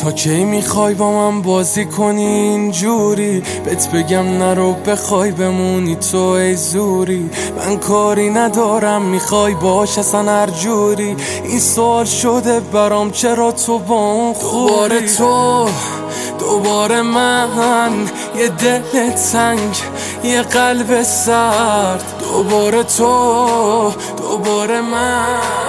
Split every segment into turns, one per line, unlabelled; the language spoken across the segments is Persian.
تا کی میخوای با من بازی کنی اینجوری؟ بهت بگم نرو بخوای بمونی تو ای زوری. من کاری ندارم میخوای باش اصلا هر جوری. این سوال شده برام چرا تو با اون خوری؟ دوباره تو دوباره من، یه دل تنگ یه قلب سرد. دوباره تو دوباره من.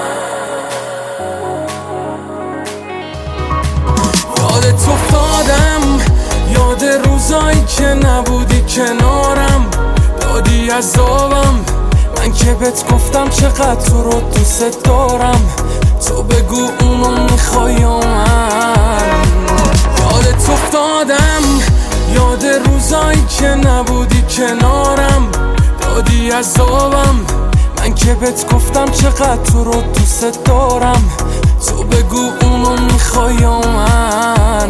یادت افتادم، یاد روزایی که نبودی کنارم، دادی عذابم. من که بهت گفتم چقدر تو رو دوست دارم، تو بگو اونو میخوای یا من. یادت افتادم، یاد روزایی که نبودی کنارم، دادی عذابم. من که بهت گفتم چقدر تو رو دوست دارم، تو بگو اونو میخوای یا من.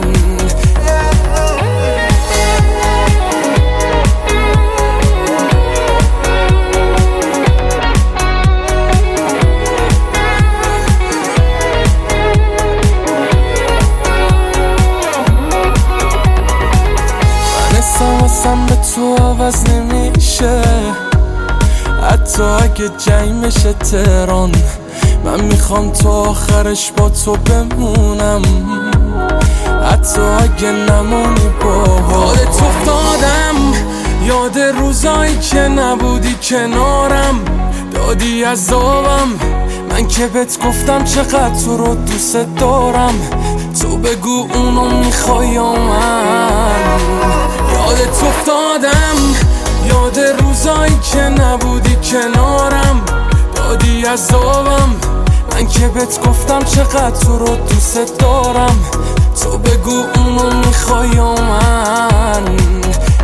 واسم به تو عوض نمیشه، حتی اگه جنگ بشه تهران. من میخوام تو آخرش با تو بمونم، حتی اگه نمونی با. یادت افتادم، یاد روزایی که نبودی کنارم، دادی عذابم. من که بهت گفتم چقدر تو رو دوست دارم، تو بگو اونو میخوای یا من. یادت افتادم، یاد روزایی که نبودی کنارم، دادی عذابم. من که بهت گفتم چقدر تو رو دوست دارم، تو بگو اونو میخوای یا من.